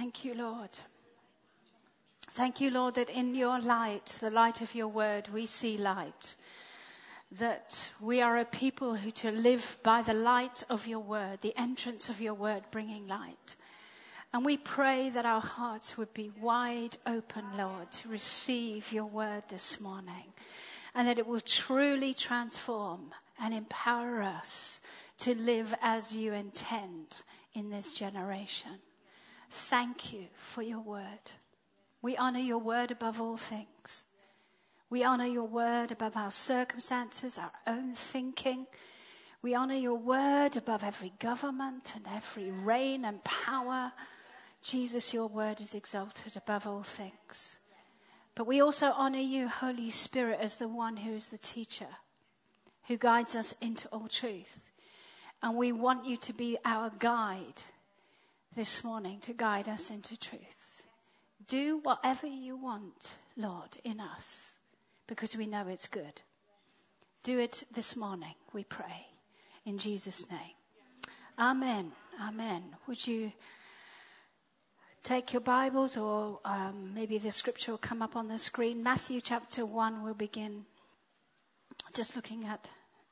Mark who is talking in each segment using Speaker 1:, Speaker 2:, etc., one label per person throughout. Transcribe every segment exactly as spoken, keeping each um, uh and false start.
Speaker 1: Thank you, Lord. Thank you, Lord, that in your light, the light of your word, we see light. That we are a people who to live by the light of your word, the entrance of your word bringing light. And we pray that our hearts would be wide open, Lord, to receive your word this morning. And that it will truly transform and empower us to live as you intend in this generation. Thank you for your word. We honor your word above all things. We honor your word above our circumstances, our own thinking. We honor your word above every government and every reign and power. Jesus, your word is exalted above all things. But we also honor you, Holy Spirit, as the one who is the teacher, who guides us into all truth. And we want you to be our guide this morning, to guide us into truth. Do whatever you want, Lord, in us, because we know it's good. Do it this morning, we pray, in Jesus' name. Amen. Amen. Would you take your Bibles, or um, maybe the scripture will come up on the screen. Matthew chapter one, we'll begin just looking at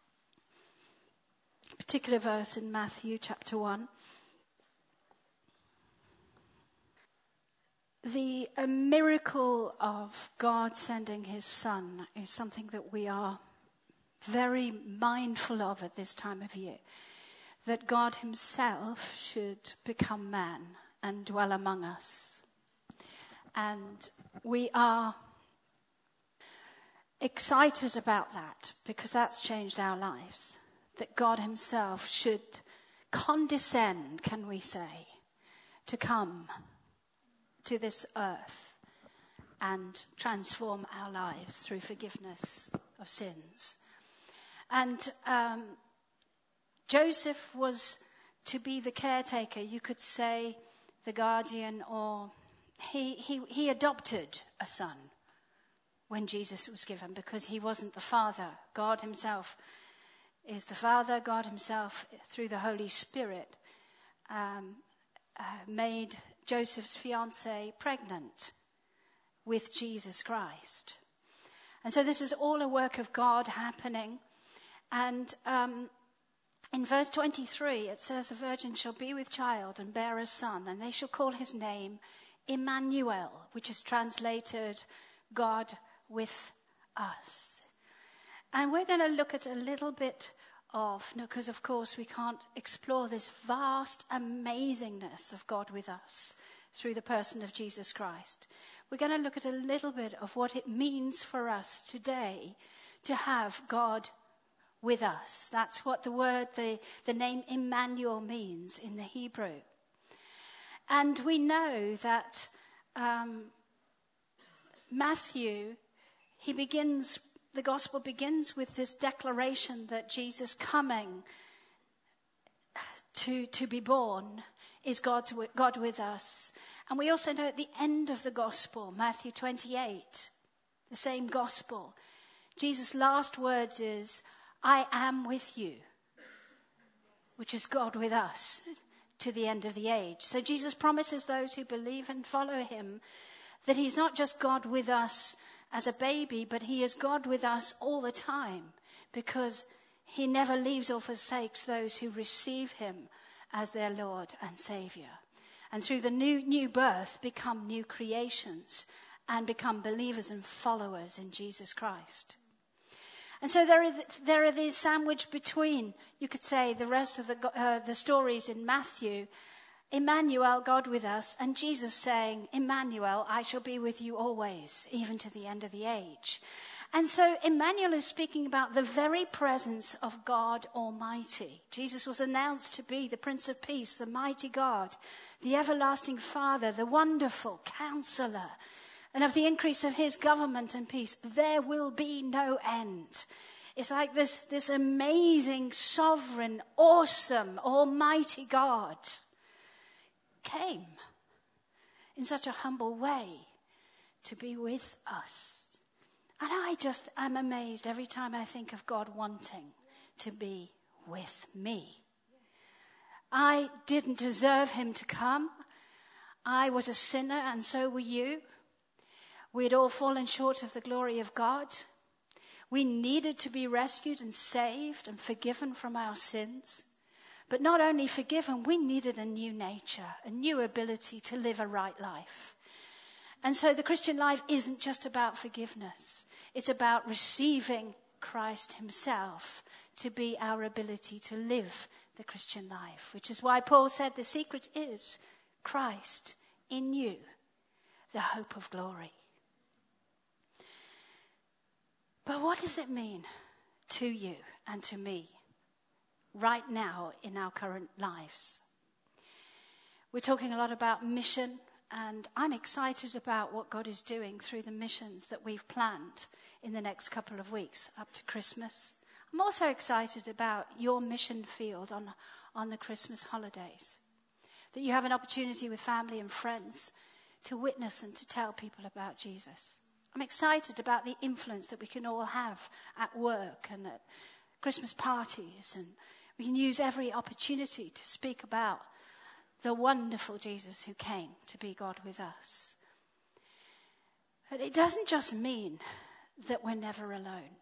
Speaker 1: a particular verse in Matthew chapter one. The a miracle of God sending his son is something that we are very mindful of at this time of year. That God himself should become man and dwell among us. And we are excited about that because that's changed our lives. That God himself should condescend, can we say, to come to this earth and transform our lives through forgiveness of sins. And um, Joseph was to be the caretaker, you could say the guardian, or he, he, he adopted a son when Jesus was given, because he wasn't the father. God himself is the father. God himself, through the Holy Spirit, um, uh, made Joseph's fiancée pregnant with Jesus Christ. And so this is all a work of God happening. And um, in verse twenty-three, it says, the virgin shall be with child and bear a son, and they shall call his name Emmanuel, which is translated God with us. And we're going to look at a little bit of, because of course we can't explore this vast amazingness of God with us through the person of Jesus Christ. We're going to look at a little bit of what it means for us today to have God with us. That's what the word, the, the name Emmanuel means in the Hebrew. And we know that um, Matthew, he begins, the gospel begins with this declaration that Jesus coming to, to be born is God's, God with us. And we also know at the end of the gospel, Matthew twenty-eight, the same gospel, Jesus' last words is, I am with you, which is God with us to the end of the age. So Jesus promises those who believe and follow him that he's not just God with us as a baby, but he is God with us all the time, because he never leaves or forsakes those who receive him as their Lord and Savior. And through the new, new birth become new creations and become believers and followers in Jesus Christ. And so there are, there are these sandwiched between, you could say, the rest of the, uh, the stories in Matthew, Emmanuel, God with us, and Jesus saying, Emmanuel, I shall be with you always, even to the end of the age. And so Emmanuel is speaking about the very presence of God Almighty. Jesus was announced to be the Prince of Peace, the mighty God, the everlasting Father, the wonderful Counselor. And of the increase of his government and peace, there will be no end. It's like this, this amazing, sovereign, awesome, almighty God came in such a humble way to be with us. And I just am amazed every time I think of God wanting to be with me. I didn't deserve him to come. I was a sinner, and so were you. We had all fallen short of the glory of God. We needed to be rescued and saved and forgiven from our sins. But not only forgiven, we needed a new nature, a new ability to live a right life. And so the Christian life isn't just about forgiveness. It's about receiving Christ himself to be our ability to live the Christian life, which is why Paul said the secret is Christ in you, the hope of glory. But what does it mean to you and to me right now in our current lives? We're talking a lot about mission, and I'm excited about what God is doing through the missions that we've planned in the next couple of weeks up to Christmas. I'm also excited about your mission field on, on the Christmas holidays, that you have an opportunity with family and friends to witness and to tell people about Jesus. I'm excited about the influence that we can all have at work and at Christmas parties, and we can use every opportunity to speak about the wonderful Jesus who came to be God with us. But it doesn't just mean that we're never alone.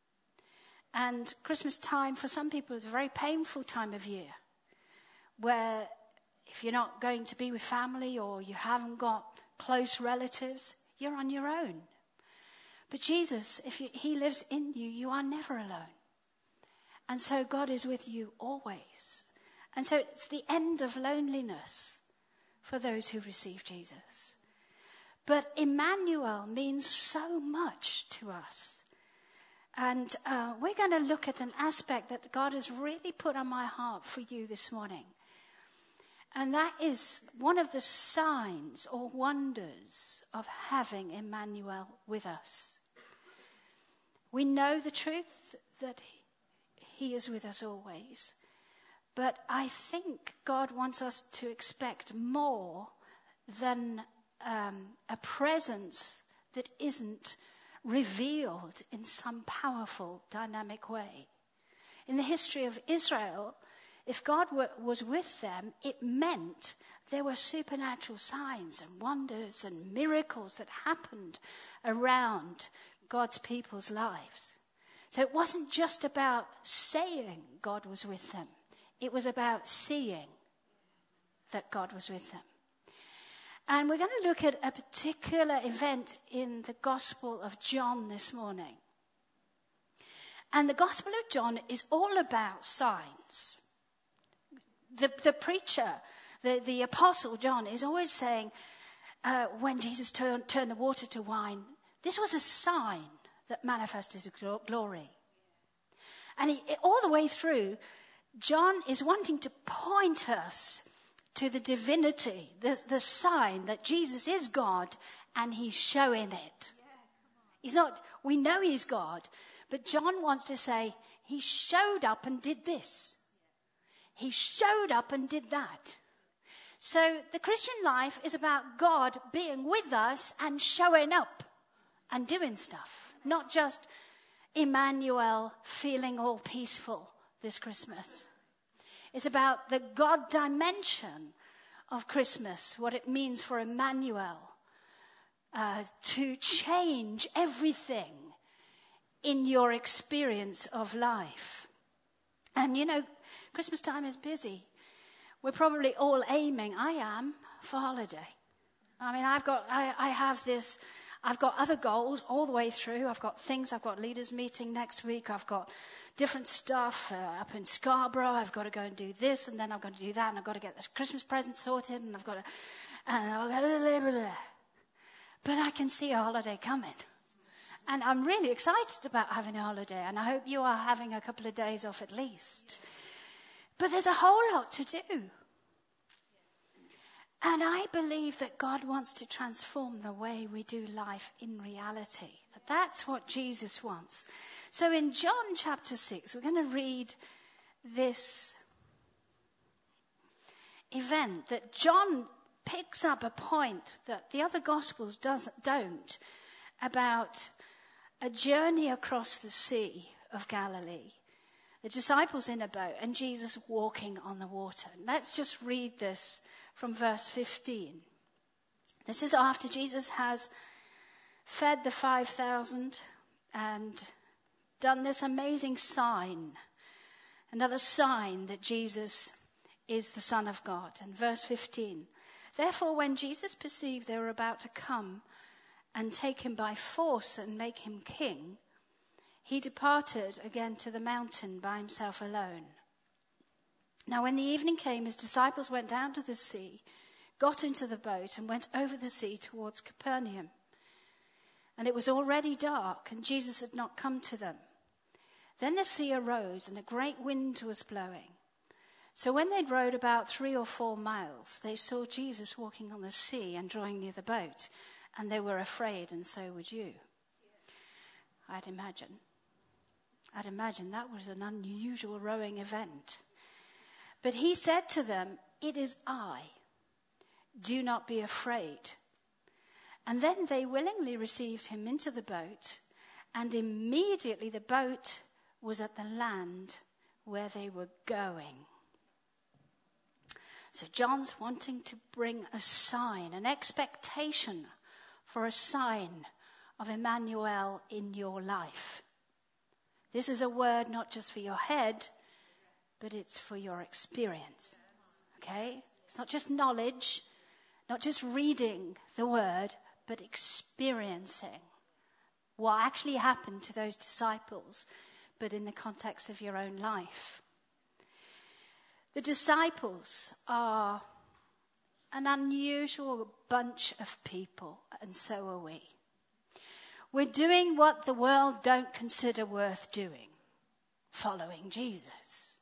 Speaker 1: And Christmas time for some people is a very painful time of year, where if you're not going to be with family or you haven't got close relatives, you're on your own. But Jesus, if you, he lives in you, you are never alone. And so God is with you always. And so it's the end of loneliness for those who receive Jesus. But Emmanuel means so much to us. And uh, we're going to look at an aspect that God has really put on my heart for you this morning. And that is one of the signs or wonders of having Emmanuel with us. We know the truth that he is with us always. But I think God wants us to expect more than um, a presence that isn't revealed in some powerful, dynamic way. In the history of Israel, if God were, was with them, it meant there were supernatural signs and wonders and miracles that happened around God's people's lives. So it wasn't just about saying God was with them. It was about seeing that God was with them. And we're going to look at a particular event in the Gospel of John this morning. And the Gospel of John is all about signs. The, the preacher, the, the apostle John, is always saying, uh, when Jesus turned, turned the water to wine, this was a sign that manifested his glory. And he, all the way through, John is wanting to point us to the divinity, the, the sign that Jesus is God, and he's showing it. He's not, we know he's God, but John wants to say, he showed up and did this. He showed up and did that. So the Christian life is about God being with us and showing up and doing stuff, not just Emmanuel feeling all peaceful this Christmas. It's about the God dimension of Christmas, what it means for Emmanuel uh, to change everything in your experience of life. And you know, Christmas time is busy. We're probably all aiming, I am, for holiday. I mean, I've got, I, I have this, I've got other goals all the way through. I've got things, I've got leaders meeting next week. I've got different stuff uh, up in Scarborough. I've got to go and do this, and then I've got to do that, and I've got to get this Christmas present sorted, and I've got to, and I'll go, blah, blah, blah. But I can see a holiday coming. And I'm really excited about having a holiday, and I hope you are having a couple of days off at least. But there's a whole lot to do. And I believe that God wants to transform the way we do life in reality. That's what Jesus wants. So in John chapter six, we're going to read this event that John picks up a point that the other Gospels doesn't, don't, about a journey across the Sea of Galilee. The disciples in a boat and Jesus walking on the water. Let's just read this from verse fifteen. This is after Jesus has fed the five thousand and done this amazing sign, another sign that Jesus is the Son of God. And verse fifteen, therefore when Jesus perceived they were about to come and take him by force and make him king, he departed again to the mountain by himself alone. Now when the evening came, his disciples went down to the sea, got into the boat and went over the sea towards Capernaum. And it was already dark, and Jesus had not come to them. Then the sea arose, and a great wind was blowing. So when they'd rowed about three or four miles, they saw Jesus walking on the sea and drawing near the boat, and they were afraid, and so would you. I'd imagine. I'd imagine that was an unusual rowing event. But he said to them, it is I. Do not be afraid. And then they willingly received him into the boat, and immediately the boat was at the land where they were going. So John's wanting to bring a sign, an expectation for a sign of Emmanuel in your life. This is a word not just for your head, but it's for your experience. Okay? It's not just knowledge, not just reading the word, but experiencing what actually happened to those disciples, but in the context of your own life. The disciples are an unusual bunch of people, and so are we. We're doing what the world don't consider worth doing, following Jesus.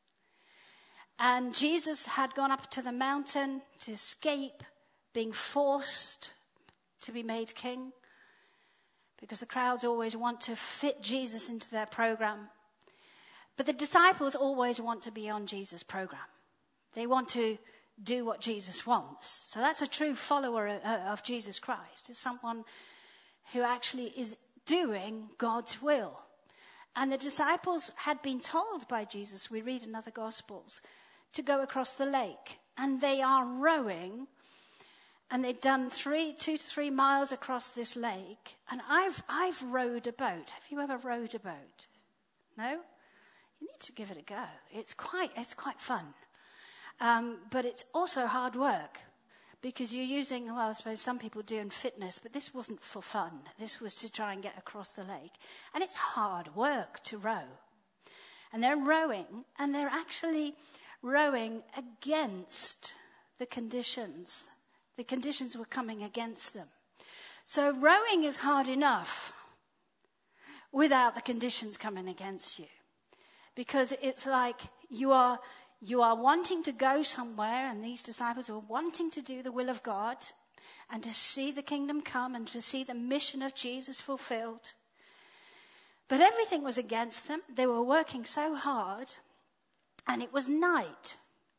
Speaker 1: And Jesus had gone up to the mountain to escape being forced to be made king, because the crowds always want to fit Jesus into their program. But the disciples always want to be on Jesus' program. They want to do what Jesus wants. So that's a true follower of Jesus Christ. It's someone who actually is doing God's will. And the disciples had been told by Jesus, we read in other Gospels, to go across the lake. And they are rowing. And they'd done three, two to three miles across this lake. And I've I've rowed a boat. Have you ever rowed a boat? No? You need to give it a go. It's quite it's quite fun. Um, but it's also hard work. Because you're using, well, I suppose some people do in fitness, but this wasn't for fun. This was to try and get across the lake. And it's hard work to row. And they're rowing, and they're actually rowing against the conditions. The conditions were coming against them. So rowing is hard enough without the conditions coming against you. Because it's like you are you are wanting to go somewhere, and these disciples were wanting to do the will of God and to see the kingdom come and to see the mission of Jesus fulfilled. But everything was against them. They were working so hard, and it was night.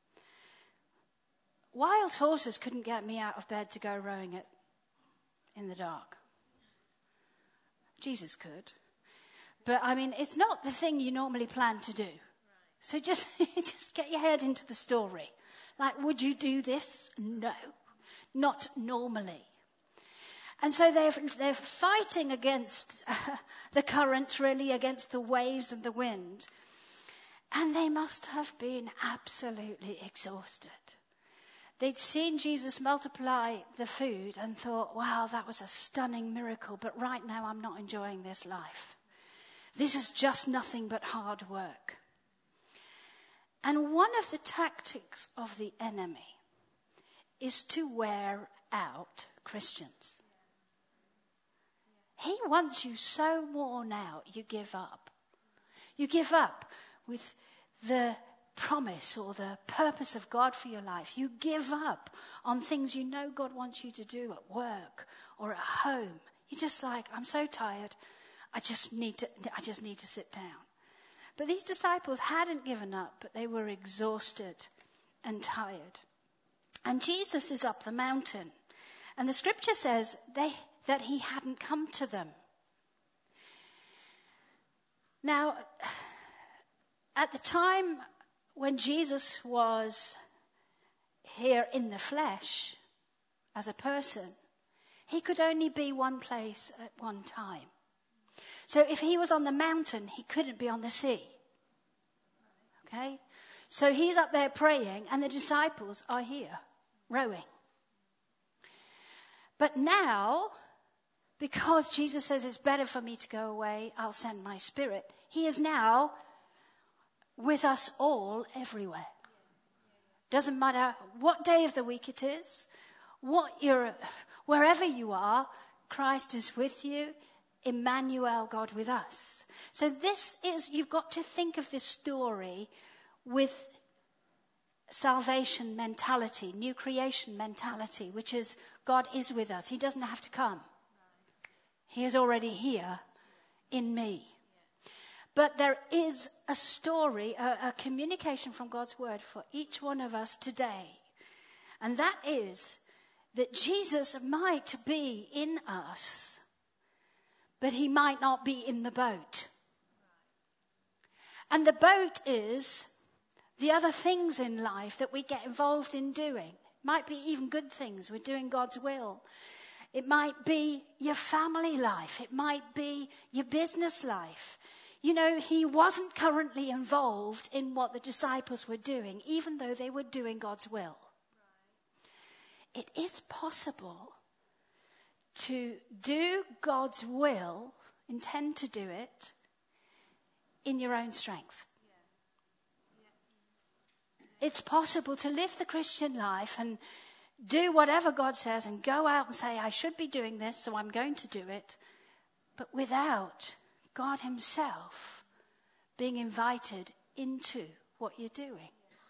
Speaker 1: Wild horses couldn't get me out of bed to go rowing it in the dark. Jesus could. But, I mean, it's not the thing you normally plan to do. So just, just get your head into the story. Like, would you do this? No, not normally. And so they're, they're fighting against uh, the current, really, against the waves and the wind. And they must have been absolutely exhausted. They'd seen Jesus multiply the food and thought, wow, that was a stunning miracle, but right now I'm not enjoying this life. This is just nothing but hard work. And one of the tactics of the enemy is to wear out Christians. He wants you so worn out, you give up. You give up with the promise or the purpose of God for your life. You give up on things you know God wants you to do at work or at home. You're just like, I'm so tired. I just need to, I just need to sit down. But these disciples hadn't given up, but they were exhausted and tired. And Jesus is up the mountain. And the scripture says they, that he hadn't come to them. Now, at the time when Jesus was here in the flesh as a person, He could only be one place at one time. So if he was on the mountain, he couldn't be on the sea. Okay? So he's up there praying, and the disciples are here, rowing. But now, because Jesus says it's better for me to go away, I'll send my Spirit, he is now with us all everywhere. Doesn't matter what day of the week it is, what you're, wherever you are, Christ is with you. Emmanuel, God with us. So this is, you've got to think of this story with salvation mentality, new creation mentality, which is God is with us. He doesn't have to come. He is already here in me. But there is a story, a, a communication from God's word for each one of us today. And that is that Jesus might be in us, but he might not be in the boat. And the boat is the other things in life that we get involved in doing. Might be even good things. We're doing God's will. It might be your family life. It might be your business life. You know, he wasn't currently involved in what the disciples were doing, even though they were doing God's will. It is possible to do God's will, intend to do it, in your own strength. It's possible to live the Christian life and do whatever God says and go out and say, I should be doing this, so I'm going to do it, but without God himself being invited into what you're doing.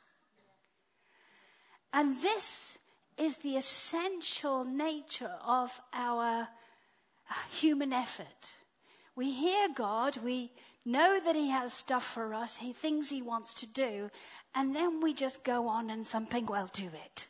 Speaker 1: And this is the essential nature of our human effort. We hear God, we know that he has stuff for us, he things he wants to do, and then we just go on and thumping, well, do it.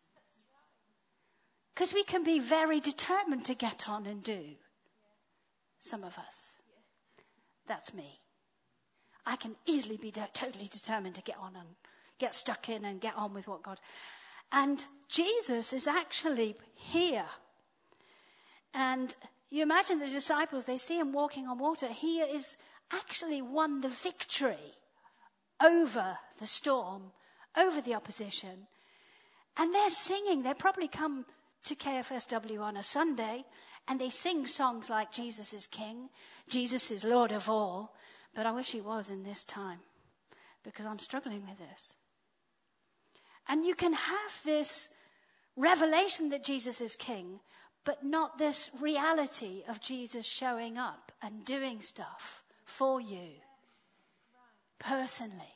Speaker 1: Because we can be very determined to get on and do. Some of us. That's me. I can easily be de- totally determined to get on and get stuck in and get on with what God... And Jesus is actually here. And you imagine the disciples, they see him walking on water. He is actually won the victory over the storm, over the opposition. And they're singing. They probably come to K F S W on a Sunday, and they sing songs like Jesus is King, Jesus is Lord of all. But I wish he was in this time, because I'm struggling with this. And you can have this revelation that Jesus is King, but not this reality of Jesus showing up and doing stuff for you personally.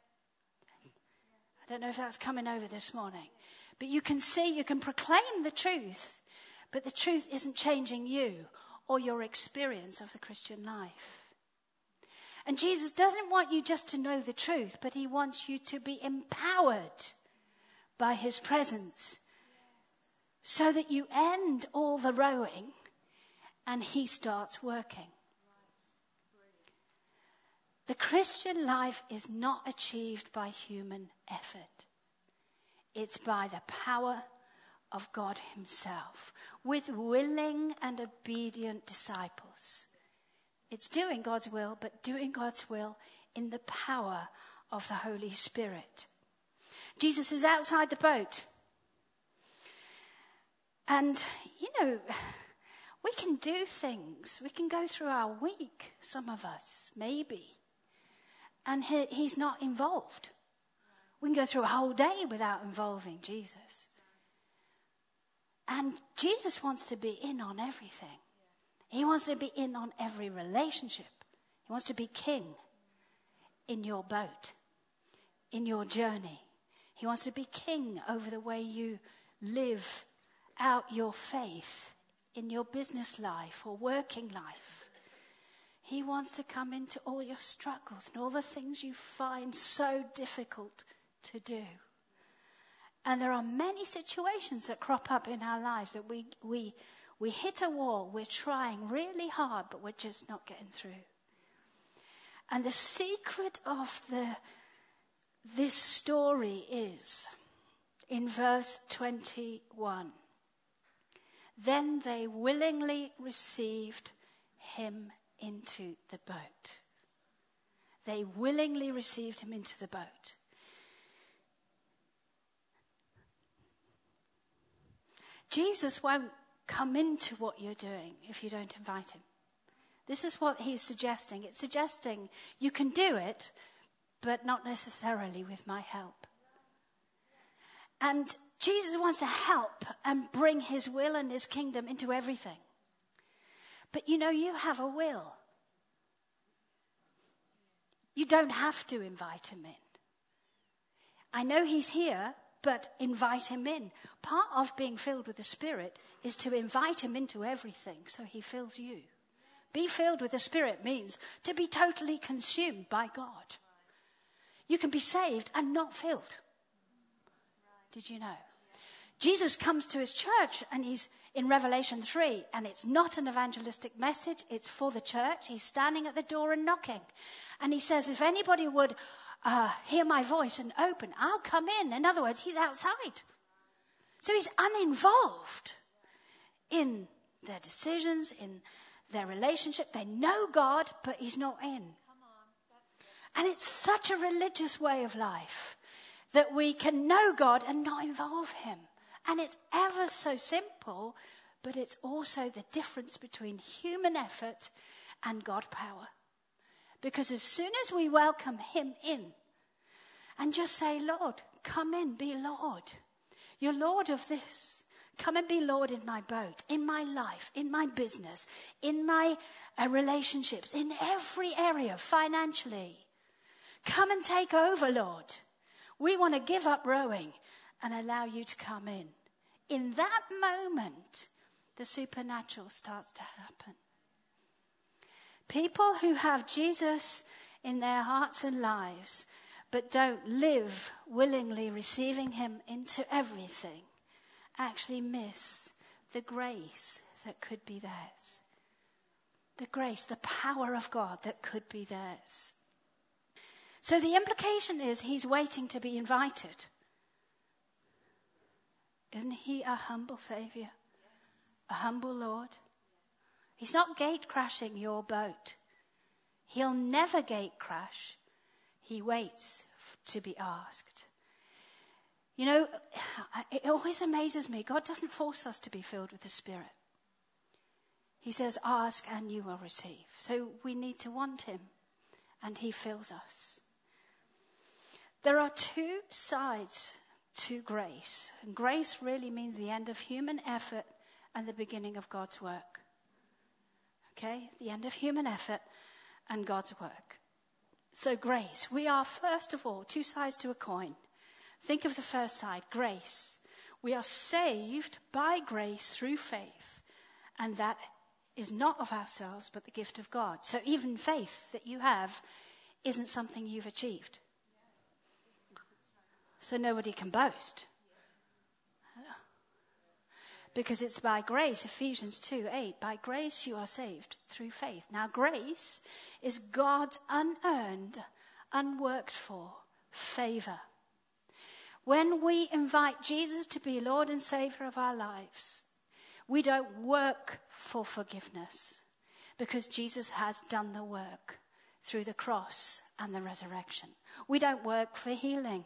Speaker 1: I don't know if that's coming over this morning. But you can see, you can proclaim the truth, but the truth isn't changing you or your experience of the Christian life. And Jesus doesn't want you just to know the truth, but he wants you to be empowered by his presence, so that you end all the rowing and he starts working. The Christian life is not achieved by human effort. It's by the power of God himself, with willing and obedient disciples. It's doing God's will, but doing God's will in the power of the Holy Spirit. Jesus is outside the boat. And, you know, we can do things. We can go through our week, some of us, maybe. And he, he's not involved. We can go through a whole day without involving Jesus. And Jesus wants to be in on everything. He wants to be in on every relationship. He wants to be king in your boat, in your journey. He wants to be king over the way you live out your faith in your business life or working life. He wants to come into all your struggles and all the things you find so difficult to do. And there are many situations that crop up in our lives that we we we hit a wall. We're trying really hard, but we're just not getting through. And the secret of the this story is in verse twenty-one. Then they willingly received him into the boat. They willingly received him into the boat. Jesus won't come into what you're doing if you don't invite him. This is what he's suggesting. It's suggesting you can do it, but not necessarily with my help. And Jesus wants to help and bring his will and his kingdom into everything. But you know, you have a will. You don't have to invite him in. I know he's here, but invite him in. Part of being filled with the Spirit is to invite him into everything so he fills you. Be filled with the Spirit means to be totally consumed by God. You can be saved and not filled. Did you know? Jesus comes to his church and he's in Revelation three, and it's not an evangelistic message, it's for the church. He's standing at the door and knocking. And he says, if anybody would uh, hear my voice and open, I'll come in. In other words, he's outside. So he's uninvolved in their decisions, in their relationship. They know God, but he's not in. And it's such a religious way of life that we can know God and not involve him. And it's ever so simple, but it's also the difference between human effort and God power. Because as soon as we welcome him in and just say, Lord, come in, be Lord. You're Lord of this. Come and be Lord in my boat, in my life, in my business, in my uh, relationships, in every area, financially. Come and take over, Lord. We want to give up rowing and allow you to come in. In that moment, the supernatural starts to happen. People who have Jesus in their hearts and lives, but don't live willingly receiving him into everything, actually miss the grace that could be theirs. The grace, the power of God that could be theirs. So the implication is he's waiting to be invited. Isn't he a humble Savior? A humble Lord? He's not gate crashing your boat. He'll never gate crash. He waits to be asked. You know, it always amazes me. God doesn't force us to be filled with the Spirit. He says, ask and you will receive. So we need to want him, and he fills us. There are two sides to grace. And grace really means the end of human effort and the beginning of God's work. Okay? The end of human effort and God's work. So grace. We are, first of all, two sides to a coin. Think of the first side, grace. We are saved by grace through faith. And that is not of ourselves, but the gift of God. So even faith that you have isn't something you've achieved. So nobody can boast. Because it's by grace, Ephesians two eight, by grace you are saved through faith. Now grace is God's unearned, unworked for favor. When we invite Jesus to be Lord and Savior of our lives, we don't work for forgiveness because Jesus has done the work through the cross and the resurrection. We don't work for healing.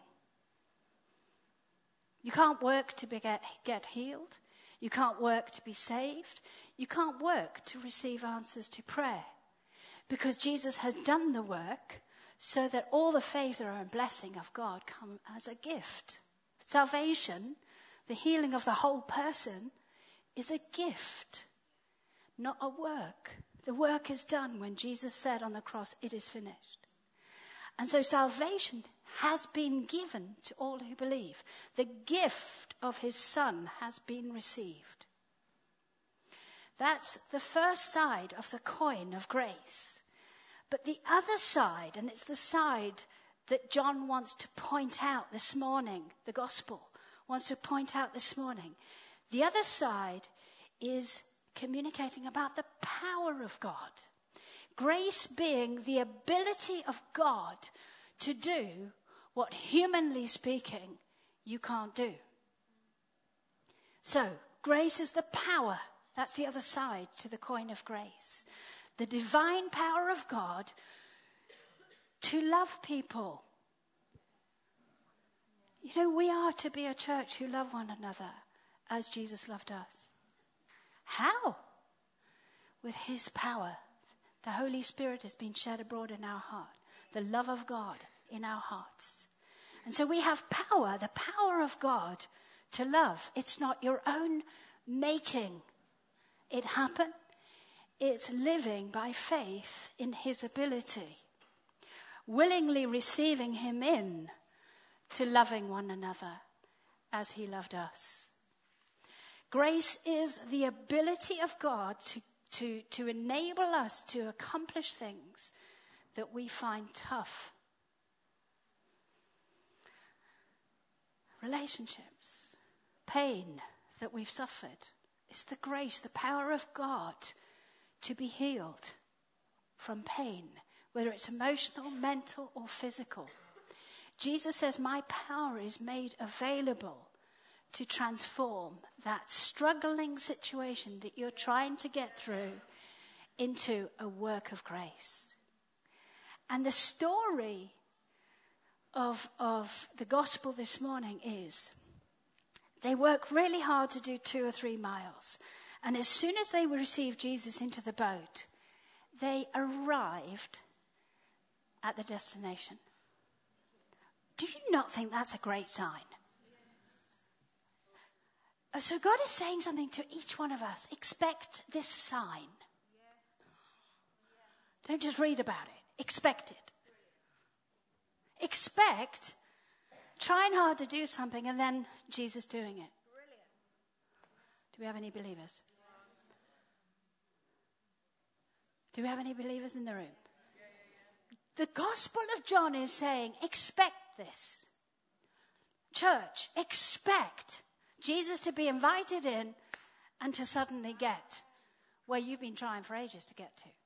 Speaker 1: You can't work to be get, get healed. You can't work to be saved. You can't work to receive answers to prayer. Because Jesus has done the work so that all the favor and blessing of God come as a gift. Salvation, the healing of the whole person, is a gift, not a work. The work is done when Jesus said on the cross, it is finished. And so salvation has been given to all who believe. The gift of his Son has been received. That's the first side of the coin of grace. But the other side, and it's the side that John wants to point out this morning, the gospel wants to point out this morning. The other side is communicating about the power of God. Grace being the ability of God to do what, humanly speaking, you can't do. So, Grace is the power. That's the other side to the coin of grace. The divine power of God to love people. You know, we are to be a church who love one another as Jesus loved us. How? With his power. The Holy Spirit has been shed abroad in our heart. The love of God in our hearts. And so we have power, the power of God to love. It's not your own making it happen. It's living by faith in his ability. Willingly receiving him in to loving one another as he loved us. Grace is the ability of God to, to, to enable us to accomplish things that we find tough. Relationships, pain that we've suffered. It's the grace, the power of God to be healed from pain, whether it's emotional, mental, or physical. Jesus says, my power is made available to transform that struggling situation that you're trying to get through into a work of grace. And the story of, of the gospel this morning is they work really hard to do two or three miles. And as soon as they received Jesus into the boat, they arrived at the destination. Do you not think that's a great sign? So God is saying something to each one of us. Expect this sign. Don't just read about it. Expect it. Expect trying hard to do something and then Jesus doing it. Do we have any believers? Do we have any believers in the room? The Gospel of John is saying, expect this. Church, expect Jesus to be invited in and to suddenly get where you've been trying for ages to get to.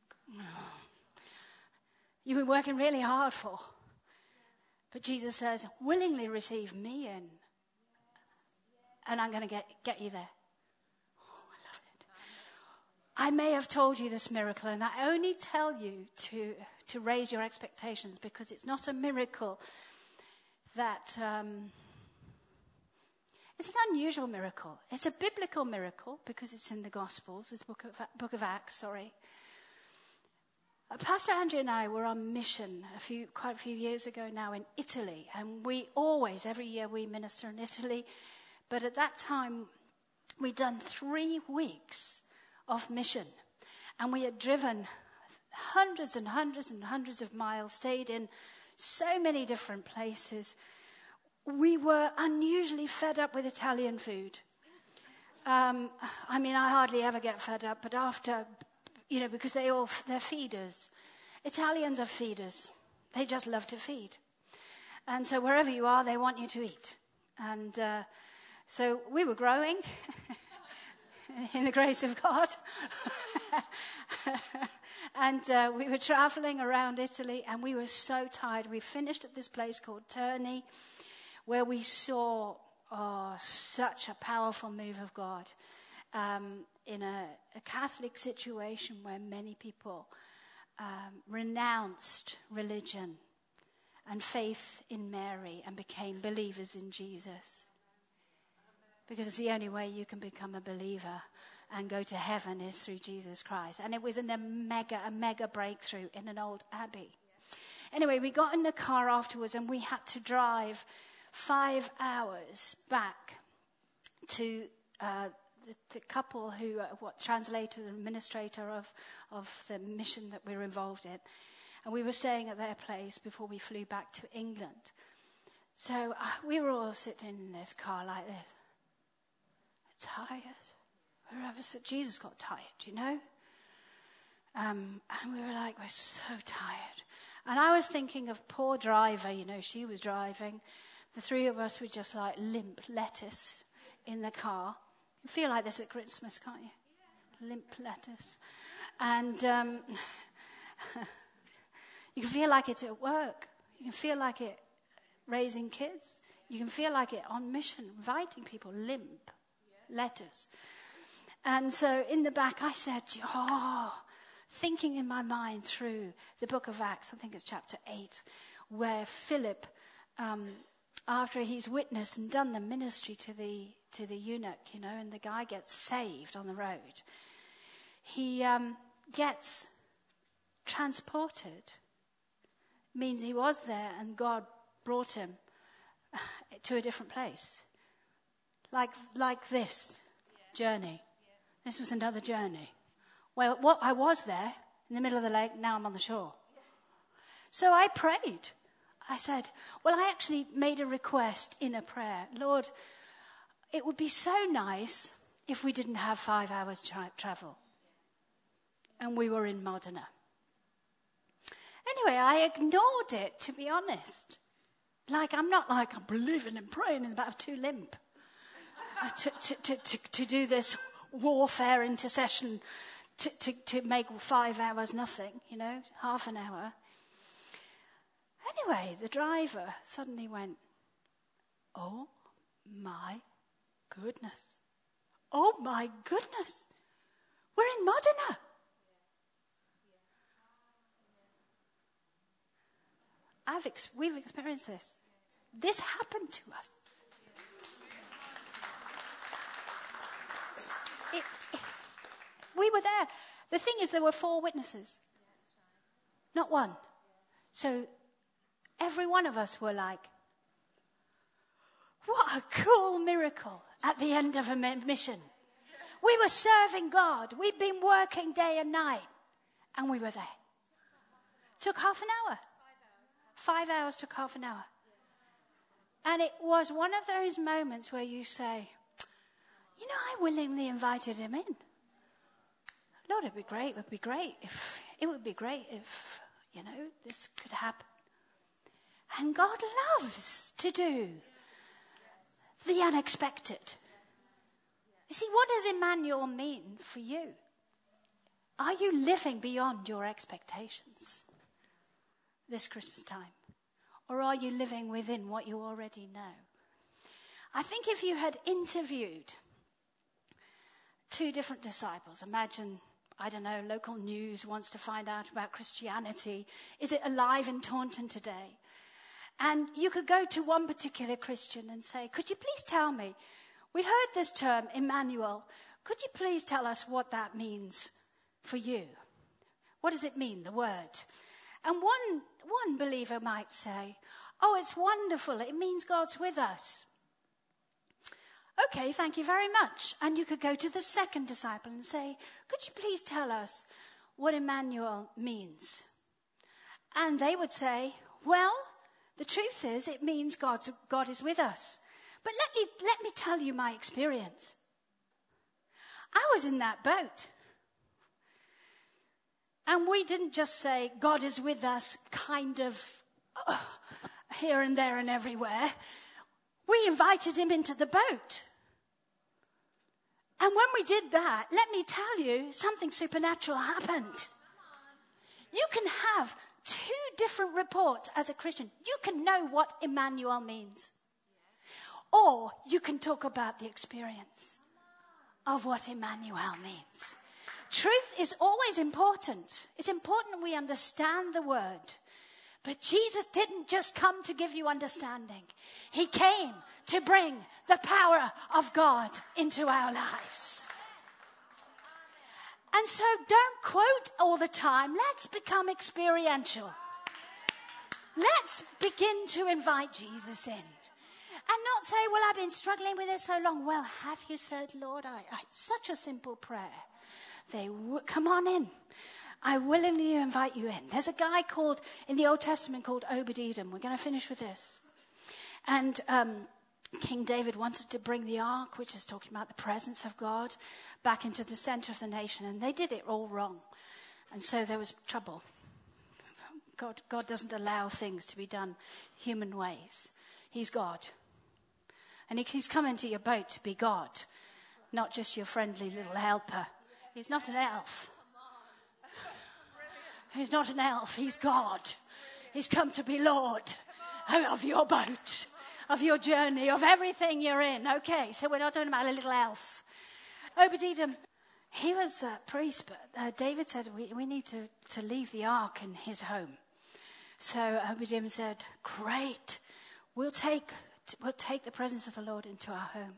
Speaker 1: You've been working really hard for. But Jesus says, willingly receive me in. And I'm going to get, get you there. Oh, I love it. I may have told you this miracle, and I only tell you to, to raise your expectations, because it's not a miracle that... Um, it's an unusual miracle. It's a biblical miracle because it's in the Gospels. It's the book of, book of Acts, sorry. Pastor Andrew and I were on mission a few, quite a few years ago now in Italy, and we always, every year we minister in Italy, but at that time we'd done three weeks of mission, and we had driven hundreds and hundreds and hundreds of miles, stayed in so many different places. We were unusually fed up with Italian food. Um, I mean, I hardly ever get fed up, but after... You know, because they all, they're feeders. Italians are feeders. They just love to feed. And so wherever you are, they want you to eat. And uh, so we were growing in the grace of God. And uh, we were traveling around Italy, and we were so tired. We finished at this place called Terni, where we saw oh, such a powerful move of God. Um, in a, a Catholic situation where many people um, renounced religion and faith in Mary and became believers in Jesus. Because it's the only way you can become a believer and go to heaven is through Jesus Christ. And it was in a mega, a mega breakthrough in an old abbey. Anyway, we got in the car afterwards and we had to drive five hours back to uh, the, the couple who, uh, what translator and administrator of, of the mission that we were involved in. And we were staying at their place before we flew back to England. So uh, we were all sitting in this car like this. Tired. Wherever so Jesus got tired, you know? Um, and we were like, we're so tired. And I was thinking of poor driver, you know, she was driving. The three of us were just like limp lettuce in the car. You feel like this at Christmas, can't you? Yeah. Limp lettuce. And um, you can feel like it at work. You can feel like it raising kids. You can feel like it on mission, inviting people limp. letters. And so in the back I said, oh, thinking in my mind through the book of Acts, I think it's chapter eight, where Philip, um, after he's witnessed and done the ministry to the to the eunuch, you know, and the guy gets saved on the road, he um, gets transported. Means he was there and God brought him to a different place. Like like this journey. This was another journey. Well, what I was there in the middle of the lake, now I'm on the shore. So I prayed. I said, well, I actually made a request in a prayer. Lord, it would be so nice if we didn't have five hours tra- travel. And we were in Modena. Anyway, I ignored it, to be honest. Like, I'm not like, I'm believing and praying in the back of two limp. uh, to, to, to, to, to do this warfare intercession to, to, to make five hours nothing, you know, half an hour. Anyway, the driver suddenly went, oh my goodness. Oh my goodness. We're in Modena. I've ex- we've experienced this. This happened to us. It, it, we were there. The thing is, there were four witnesses, not one. So every one of us were like, what a cool miracle at the end of a mission. We were serving God. We'd been working day and night, and we were there. Took half an hour. Five hours took half an hour. And it was one of those moments where you say, you know, I willingly invited him in. Lord, it'd be great, it would be great if, it would be great if, you know, this could happen. And God loves to do the unexpected. You see, what does Emmanuel mean for you? Are you living beyond your expectations this Christmas time? Or are you living within what you already know? I think if you had interviewed two different disciples, imagine, I don't know, local news wants to find out about Christianity. Is it alive in Taunton today? And you could go to one particular Christian and say, could you please tell me, we've heard this term, Emmanuel, could you please tell us what that means for you? What does it mean, the word? And one, one believer might say, oh, it's wonderful, it means God's with us. Okay, thank you very much. And you could go to the second disciple and say, could you please tell us what Emmanuel means? And they would say, well, the truth is it means God's, God is with us. But let me, let me tell you my experience. I was in that boat. And we didn't just say, God is with us, kind of uh, here and there and everywhere. We invited him into the boat. And when we did that, let me tell you, something supernatural happened. You can have two different reports as a Christian. You can know what Emmanuel means. Or you can talk about the experience of what Emmanuel means. Truth is always important. It's important we understand the word. But Jesus didn't just come to give you understanding. He came to bring the power of God into our lives. And so don't quote all the time. Let's become experiential. Let's begin to invite Jesus in. And not say, well, I've been struggling with this so long. Well, have you said, Lord, I, I such a simple prayer. They w- come on in. I willingly invite you in. There's a guy called, in the Old Testament, called Obed-Edom. We're going to finish with this. And um, King David wanted to bring the ark, which is talking about the presence of God, back into the center of the nation. And they did it all wrong. And so there was trouble. God, God doesn't allow things to be done human ways. He's God. And he, he's come into your boat to be God, not just your friendly little helper. He's not an elf. He's not an elf. He's God. He's come to be Lord of your boat, of your journey, of everything you're in. Okay, so we're not talking about a little elf. Obed-Edom, he was a priest, but uh, David said, we, we need to, to leave the ark in his home. So Obed-Edom said, great, we'll take, we'll take the presence of the Lord into our home.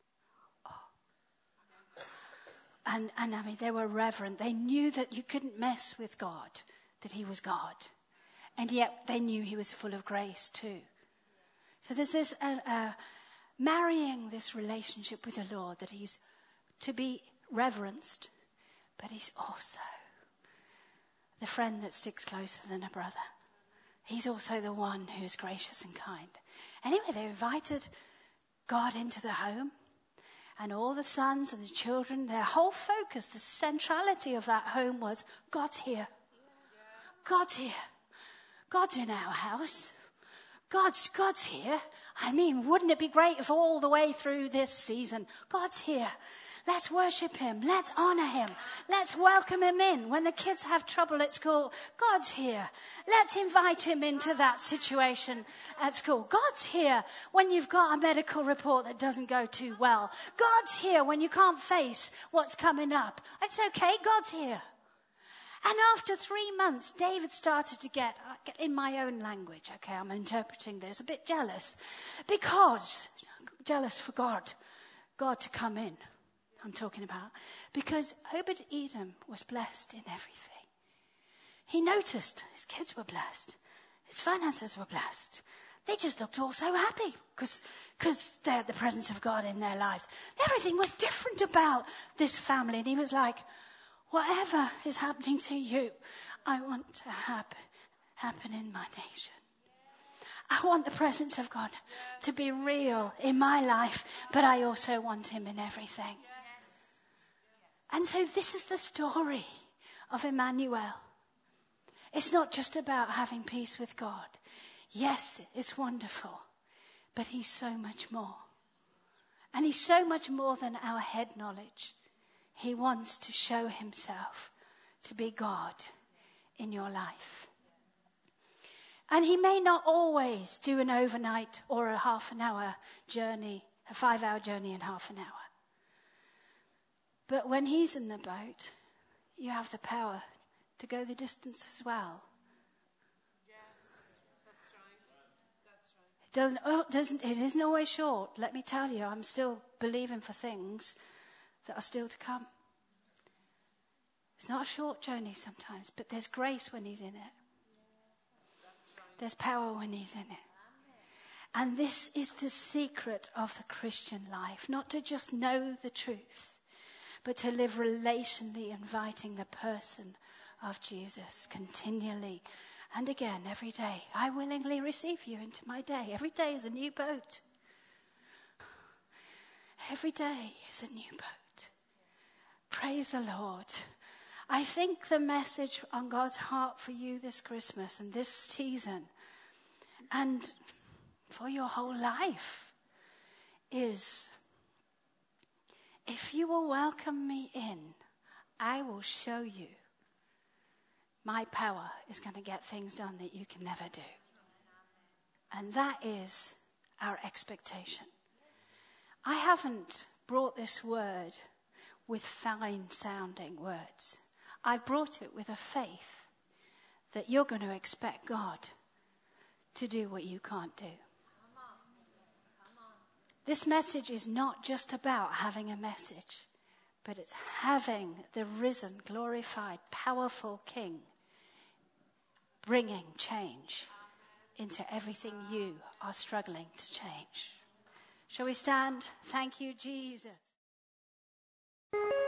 Speaker 1: Oh. And, and I mean, they were reverent. They knew that you couldn't mess with God, that he was God. And yet they knew he was full of grace too. So there's this uh, uh, marrying this relationship with the Lord, that he's to be reverenced, but he's also the friend that sticks closer than a brother. He's also the one who is gracious and kind. Anyway, they invited God into the home, and all the sons and the children, their whole focus, the centrality of that home was, God's here. God's here. God's in our house. God's, God's here. I mean, wouldn't it be great if all the way through this season, God's here. Let's worship him. Let's honor him. Let's welcome him in. When the kids have trouble at school, God's here. Let's invite him into that situation at school. God's here when you've got a medical report that doesn't go too well. God's here when you can't face what's coming up. It's okay. God's here. And after three months, David started to get, in my own language, okay, I'm interpreting this, a bit jealous. Because, jealous for God, God to come in, I'm talking about. Because Obed-Edom was blessed in everything. He noticed his kids were blessed. His finances were blessed. They just looked all so happy because because they had the presence of God in their lives. Everything was different about this family. And he was like, whatever is happening to you, I want to happen, happen in my nation. I want the presence of God to be real in my life, but I also want him in everything. And so this is the story of Emmanuel. It's not just about having peace with God. Yes, it's wonderful, but he's so much more. And he's so much more than our head knowledge. He wants to show himself to be God in your life. And he may not always do an overnight or a half an hour journey, a five hour journey in half an hour. But when he's in the boat, you have the power to go the distance as well.
Speaker 2: Yes, that's right. That's right.
Speaker 1: It doesn't, oh, doesn't, it isn't always short. Let me tell you, I'm still believing for things that are still to come. It's not a short journey sometimes, but there's grace when he's in it. There's power when he's in it. And this is the secret of the Christian life, not to just know the truth, but to live relationally, inviting the person of Jesus continually and again every day. I willingly receive you into my day. Every day is a new boat. Every day is a new boat. Praise the Lord. I think the message on God's heart for you this Christmas and this season and for your whole life is, if you will welcome me in, I will show you my power is going to get things done that you can never do. And that is our expectation. I haven't brought this word with fine sounding words. I've brought it with a faith that you're going to expect God to do what you can't do. This message is not just about having a message, but it's having the risen, glorified, powerful King bringing change into everything you are struggling to change. Shall we stand? Thank you, Jesus.